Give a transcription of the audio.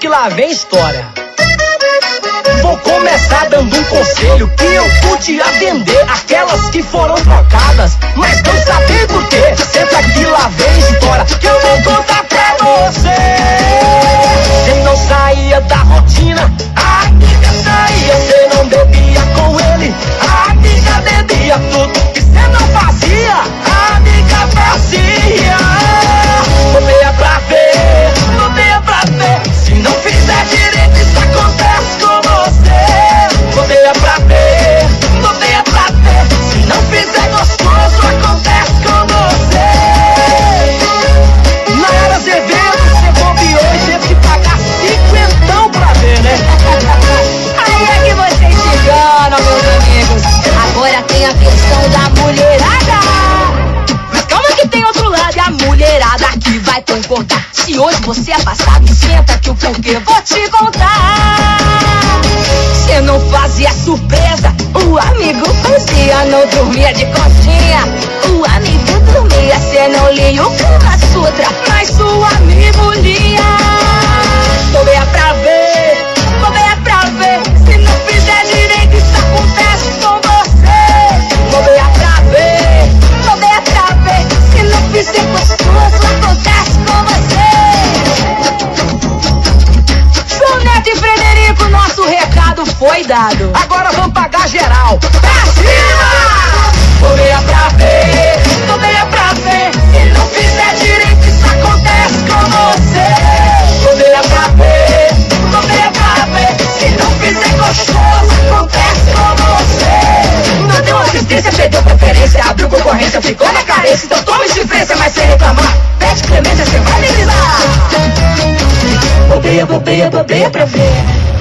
que lá vem história. Vou começar dando um conselho que eu pude atender aquelas que foram trocadas, mas não sabem por quê. Senta que lá vem história que eu vou contar pra você. Você não saía da rotina, a amiga saía. Você não bebia com ele, a amiga bebia. Tudo que você não fazia, a amiga fazia. Bobeia pra ver, bobeia pra ver. Se não fizer direito, isso acontece com você. Bobeia pra ver, bobeia pra ver. Se não fizer gostoso, acontece com você. Na era Azevedo, você bobeou e teve que pagar 50 pra ver, né? Aí é que vocês se enganam, meus amigos. Agora tem a questão da mulherada. Mas calma que tem outro lado, e a mulherada aqui vai concordar. Se hoje você é passado, senta que o porquê vou te contar. Você não fazia surpresa, o amigo fazia. Não dormia de conchinha, o amigo dormia. Você não lia o Kama Sutra, mas o amigo lia. Bobeia pra ver, bobeia pra ver. Se não fizer direito, isso acontece com você. Bobeia pra ver, bobeia pra ver. Se não fizer gostoso, acontece com você. João Neto e Frederico, nosso recado foi dado. Agora vamos pagar geral. Pra cima! Bobeia pra ver, bobeia pra ver. Se não fizer direito, isso acontece com você. Bobeia pra ver, bobeia pra ver. Se não fizer gostoso, acontece com você. Não deu assistência, perdeu preferência, abriu concorrência, ficou na carência. Então toma indifferência, mas sem reclamar. Pede clemência, você vai me dar. Bobeia, bobeia, bobeia pra ver.